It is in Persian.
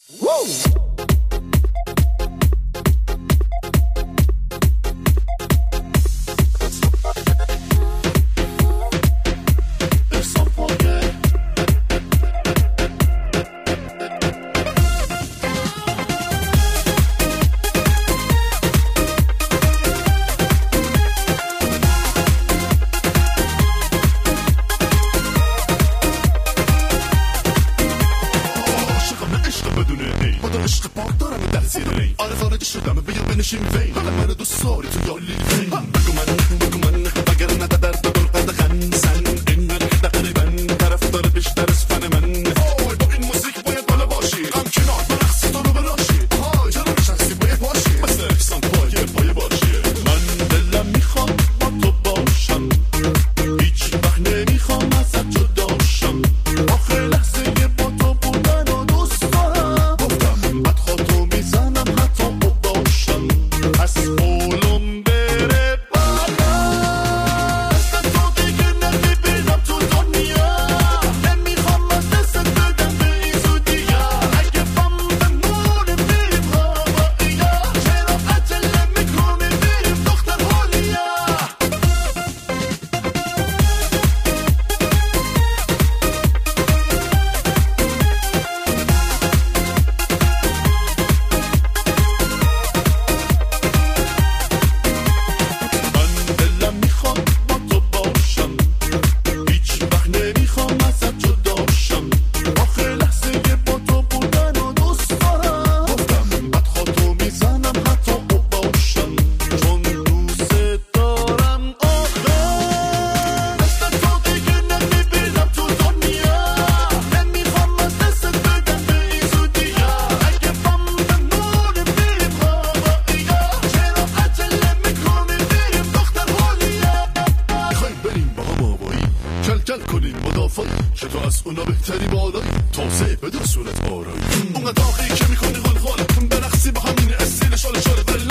عشق پاک دارم در زیر ری آره خارج شدم بیا بنشین وین حالا منو دوست داری تو یالی وین بگو من اگر نه در قد خنسن این تقریبا طرفدار بیشتر از فن من با این موزیک باید بالا باشی غم کنار برقص تو رو براشی جلو شخصی باید باشی مثل احسان پایه باشی من دلم میخوام با تو باشم هیچ وقت نمیخوام ازت جدا شم آخر لحظه با تو بودن و دوست دارم گفتم بعد خودتو میزنم حتی باشم از قولم بره بالا دست تو دیگه نمیبینم تو دنیا نمیخوام از دست بدم به این زودیا اگه بم بمونه بریم هواییا چرا عجله میکنی بریم دختر حالیا من دلم میخوام با تو باشم هیچ وقت نمیخوام ازت جدا شم آخر لحظه با تو بودن و دوست دارم گفتم بعد خودتو میزنم حتی باشم چون دوست دارم آخر دست تو دیگه نمیبینم تو دنیا نمیخوام از دست بدم به این زودیا اگه بم بمونه بریم هواییا چرا عجله میکنی بریم دختر حالیا میخوایی بریم با هم آبایی کل کنیم مدافعی که تو از اونا بهتری بالایی توسعه بده صورت آرایی اونقدر آخری که میکنی غلغاله برقصی با همین استیل شال ولی